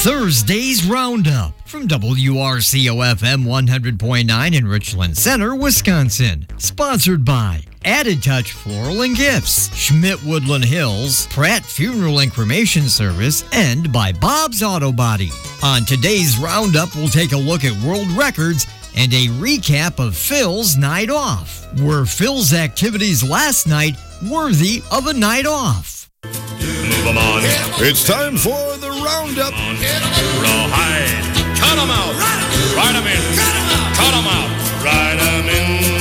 Thursday's Roundup from WRCO-FM 100.9 in Richland Center, Wisconsin. Sponsored by Added Touch Floral and Gifts, Schmidt Woodland Hills, Pratt Funeral and Cremation Service, and by Bob's Auto Body. On today's Roundup, we'll take a look at world records and a recap of Phil's night off. Were Phil's activities last night worthy of a night off? Move 'em on. It's time for the Roundup. Rawhide. Cut 'em out. Ride 'em in. Cut 'em out. Ride 'em in.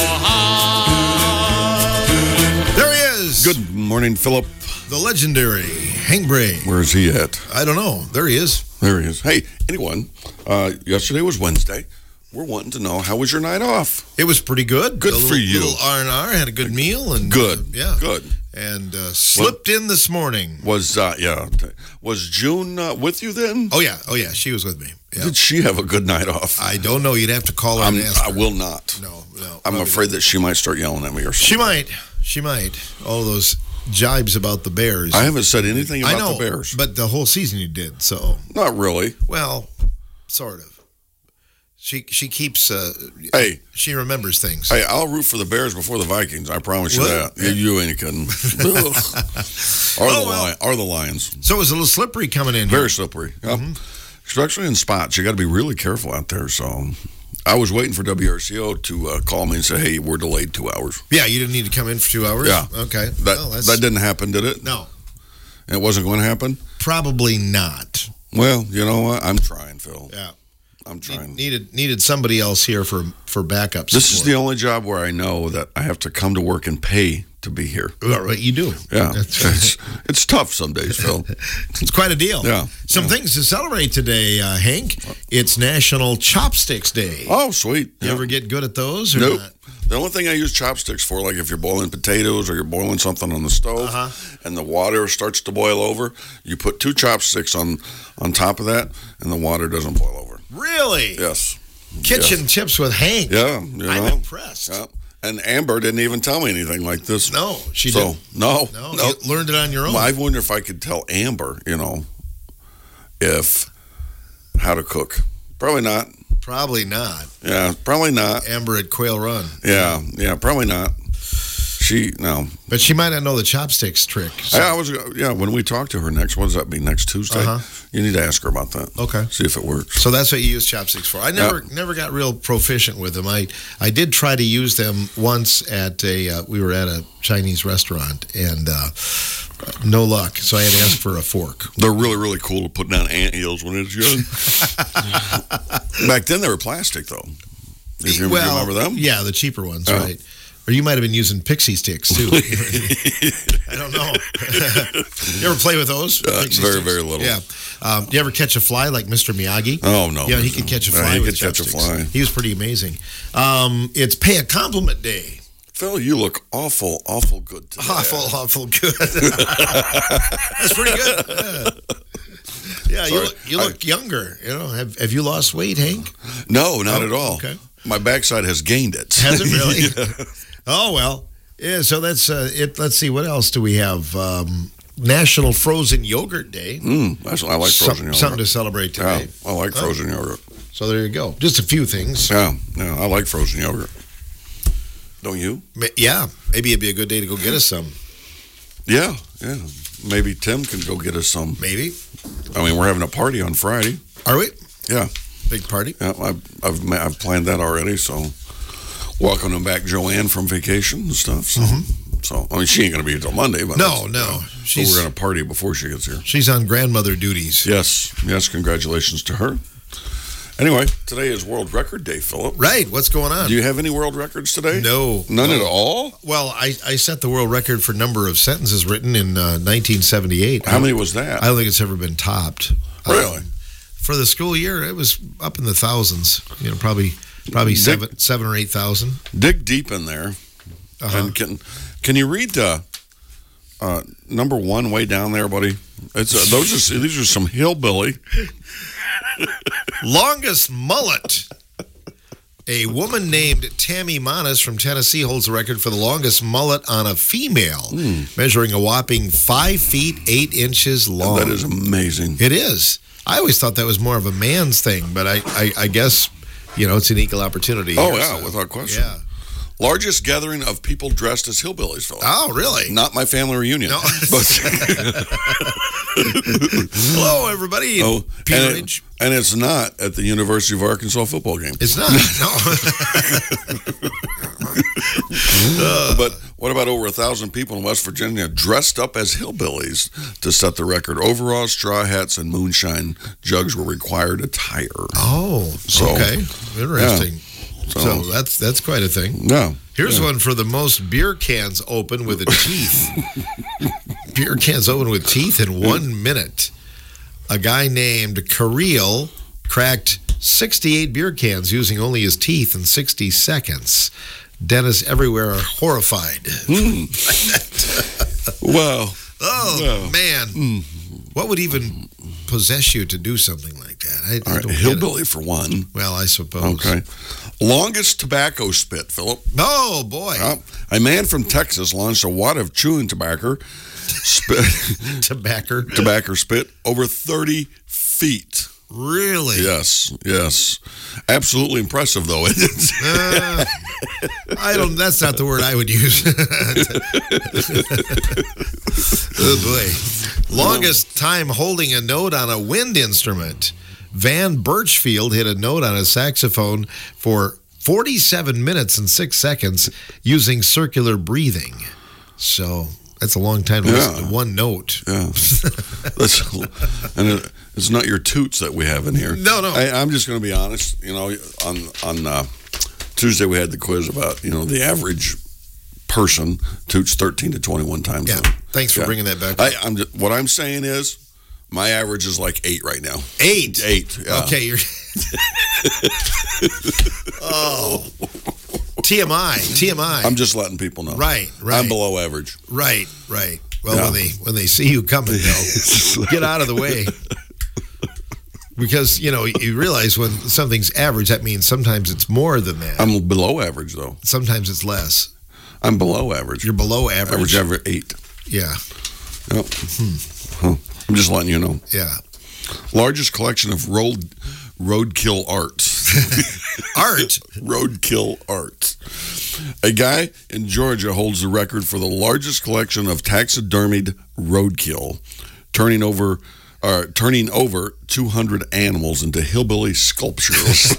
Rawhide. There he is. Good morning, Philip. The legendary Hank Bray. Where is he at? I don't know. There he is. There he is. Hey, anyone, yesterday was Wednesday. We're wanting to know, how was your night off? It was pretty good. Good for you. Little R&R, had a good meal. And Good. yeah. Good. And slipped in this morning. Was June with you then? Oh, yeah. She was with me. Yeah. Did she have a good night off? I don't know. You'd have to call her and ask her. I will not. No. I'm afraid that she might start yelling at me or something. She might. All those jibes about the Bears. I haven't said anything about I know, the Bears. But the whole season you did, so. Not really. Well, sort of. She keeps. Hey, she remembers things. Hey, I'll root for the Bears before the Vikings. I promise you that. Yeah. You ain't kidding. Or the Lions. So it was a little slippery coming in. Very slippery. Yep. Mm-hmm. Especially in spots. You got to be really careful out there. So I was waiting for WRCO to call me and say, "Hey, we're delayed 2 hours." Yeah, you didn't need to come in for 2 hours. Yeah. Okay. That didn't happen, did it? No. It wasn't going to happen. Probably not. Well, you know what? I'm trying, Phil. Yeah. I'm trying. Needed somebody else here for backup support. This is the only job where I know that I have to come to work and pay to be here. Well, right, you do. Yeah. It's tough some days, Phil. It's quite a deal. Yeah. Some things to celebrate today, Hank. It's National Chopsticks Day. Oh, sweet. You ever get good at those or nope. not? The only thing I use chopsticks for, like if you're boiling potatoes or you're boiling something on the stove and the water starts to boil over, you put 2 chopsticks on top of that and the water doesn't boil over. Really? Yes. Kitchen tips with Hank. Yeah. I'm impressed. Yeah. And Amber didn't even tell me anything like this. No, she didn't. No. You learned it on your own. Well, I wonder if I could tell Amber, how to cook. Probably not. Probably not. Yeah, probably not. Amber at Quail Run. Yeah, probably not. No. But she might not know the chopsticks trick. So. When we talk to her next, what does that be, next Tuesday? You need to ask her about that. Okay. See if it works. So that's what you use chopsticks for. I never got real proficient with them. I did try to use them once at we were at a Chinese restaurant, and no luck. So I had to ask for a fork. They're really, really cool to put down anthills when it's young. Back then, they were plastic, though. If you remember them? Yeah, the cheaper ones, right. Or you might have been using pixie sticks, too. I don't know. You ever play with those? Very, sticks? very little. Yeah. You ever catch a fly like Mr. Miyagi? Oh, no. Yeah, he could catch a fly with chopsticks. Catch a fly. He was pretty amazing. It's Pay a Compliment Day. Phil, you look awful good today. Awful good. That's pretty good. Yeah, you look younger. Have you lost weight, Hank? No, not at all. Okay. My backside has gained it. Has it really? Yeah. Oh, well. Yeah, so that's it. Let's see. What else do we have? National Frozen Yogurt Day. I like frozen yogurt. Something to celebrate today. Yeah, I like frozen yogurt. So there you go. Just a few things. Yeah, I like frozen yogurt. Don't you? Yeah. Maybe it'd be a good day to go get us some. Yeah. Maybe Tim can go get us some. Maybe. I mean, we're having a party on Friday. Are we? Yeah. Big party? Yeah, I've planned that already, so welcoming back Joanne from vacation and stuff. So I mean, she ain't going to be here till Monday. But no. So we're going to party before she gets here. She's on grandmother duties. Yes, congratulations to her. Anyway, today is World Record Day, Philip. Right, what's going on? Do you have any world records today? No. None at all? Well, I set the world record for number of sentences written in 1978. How many was that? I don't think it's ever been topped. Really? For the school year, it was up in the thousands. Probably 7 or 8,000. Dig deep in there. And can you read number 1 way down there, buddy? These are some hillbilly. Longest mullet A woman named Tammy Manis from Tennessee holds the record for the longest mullet on a female, measuring a whopping 5 feet 8 inches long. That is amazing. It is. I always thought that was more of a man's thing, but I guess, it's an equal opportunity. Oh, here, yeah, so. without question. Yeah. Largest gathering of people dressed as hillbillies, Phil. Oh, really? Not my family reunion. No. But hello, everybody. oh, Peerage. and it's not at the University of Arkansas football game. It's not. No. But what about over 1,000 people in West Virginia dressed up as hillbillies to set the record? Overalls, straw hats, and moonshine jugs were required attire. Oh, So, okay. Interesting. Yeah. So that's quite a thing. Yeah. Here's one for the most beer cans open with a teeth. Beer cans open with teeth in 1 minute. A guy named Kareel cracked 68 beer cans using only his teeth in 60 seconds. Dentists everywhere are horrified. Wow. Oh, man. What would even possess you to do something like that? I All right, don't get hillbilly it. for one. Well, I suppose. Okay. Longest tobacco spit, Philip. Oh, boy. A man from Texas launched a wad of chewing tobacco spit over 30 feet. Really? Yes. Absolutely impressive, though. That's not the word I would use. Oh, boy. Longest time holding a note on a wind instrument. Van Birchfield hit a note on a saxophone for 47 minutes and 6 seconds using circular breathing. So that's a long time to listen to one note. Yeah. And it's not your toots that we have in here. No. I'm just going to be honest. On Tuesday we had the quiz about, the average person toots 13 to 21 times. Yeah. Thanks for bringing that back. What I'm saying is, my average is like 8 right now. 8? 8, yeah. Okay, you're... Oh. TMI. I'm just letting people know. Right. I'm below average. Right. Well, when they see you coming, they'll get out of the way. Because, you realize when something's average, that means sometimes it's more than that. I'm below average, though. Sometimes it's less. I'm below average. You're below average. Average 8. Yeah. Yep. I'm just letting you know. Yeah. Largest collection of roadkill art. Art? Roadkill art. A guy in Georgia holds the record for the largest collection of taxidermied roadkill, turning over 200 animals into hillbilly sculptures.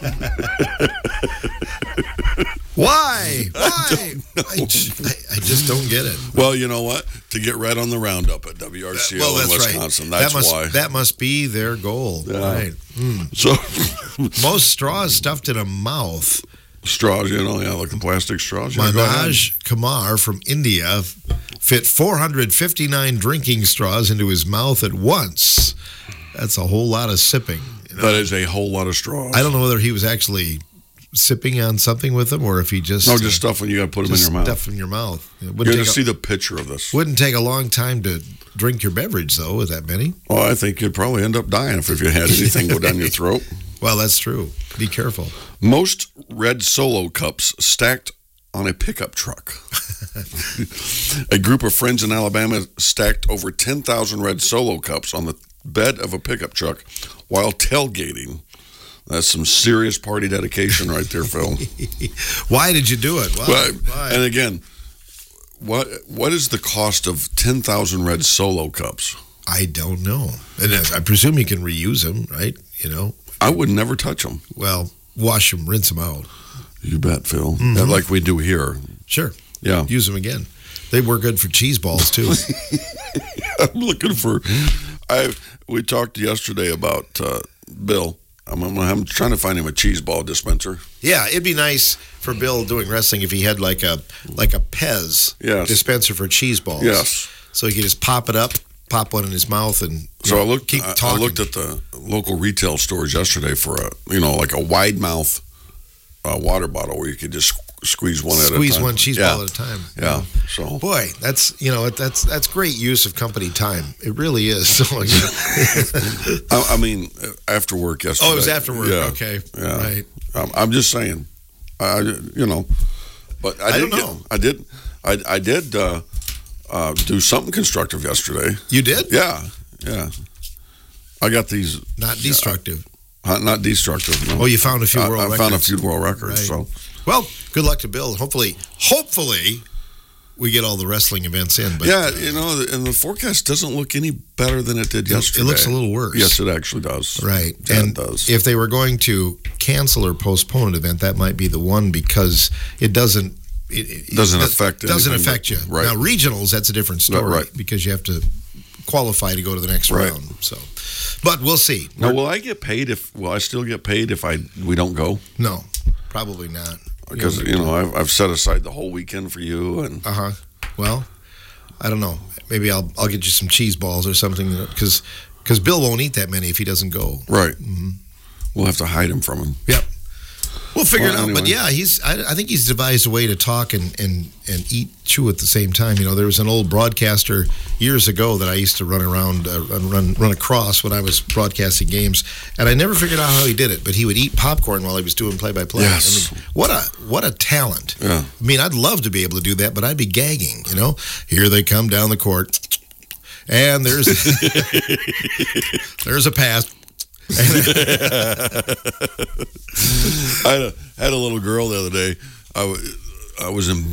Why? I just don't get it. Well, you know what? To get right on the roundup at WRCO in Wisconsin. Right. That's why. That must be their goal. Yeah. Right. So most straws stuffed in a mouth. Straws, like the plastic straws. Manoj Kumar from India fit 459 drinking straws into his mouth at once. That's a whole lot of sipping. That is a whole lot of straws. I don't know whether he was actually sipping on something with them or if he just... No, just stuff when you got to put them in your mouth. Stuff in your mouth. You're going to see the picture of this. Wouldn't take a long time to drink your beverage, though, with that many. Well, I think you'd probably end up dying if you had anything go down your throat. Well, that's true. Be careful. Most red Solo cups stacked on a pickup truck. A group of friends in Alabama stacked over 10,000 red Solo cups on the bed of a pickup truck while tailgating. That's some serious party dedication right there, Phil. Why did you do it? Why? And again, what is the cost of 10,000 red Solo cups? I don't know. And I presume you can reuse them, right? I would never touch them. Well, wash them, rinse them out. You bet, Phil. Mm-hmm. Like we do here. Sure. Yeah. Use them again. They were good for cheese balls, too. I'm looking for... We talked yesterday about Bill. I'm trying to find him a cheese ball dispenser. Yeah, it'd be nice for Bill doing wrestling if he had like a Pez dispenser for cheese balls. Yes. So he could just pop it up, pop one in his mouth, and I looked at the local retail stores yesterday for like a wide mouth water bottle where you could just squeeze one at a time. Squeeze one cheese ball at a time. Yeah. So boy, that's great use of company time. It really is. I mean, after work yesterday. Oh, it was after work. Yeah. Okay. Yeah. Right. I'm just saying. But I don't know. I did do something constructive yesterday. You did? Yeah. I got these. Not destructive. Not destructive. No. Oh, you found a few world records. I found a few world records. Right. So, well, good luck to Bill. Hopefully, we get all the wrestling events in. But, yeah, and the forecast doesn't look any better than it did yesterday. It looks a little worse. Yes, it actually does. Right. Yeah, and it does. If they were going to cancel or postpone an event, that might be the one because it doesn't. It doesn't affect you. Right. Now, regionals, that's a different story. Right. Because you have to qualify to go to the next Right. round. So, but we'll see. Now, will I still get paid if we don't go? No, probably not. Because I've set aside the whole weekend for you and. Well, I don't know. Maybe I'll get you some cheese balls or something because Bill won't eat that many if he doesn't go. Right. Mm-hmm. We'll have to hide him from him. Yep. We'll figure it out. Anyway. But yeah, I think he's devised a way to talk and chew at the same time. There was an old broadcaster years ago that I used to run around, run across when I was broadcasting games, and I never figured out how he did it. But he would eat popcorn while he was doing play-by-play. Yes. I mean, what a talent. Yeah. I mean, I'd love to be able to do that, but I'd be gagging. Here they come down the court, and there's a pass. I had a little girl the other day. I was in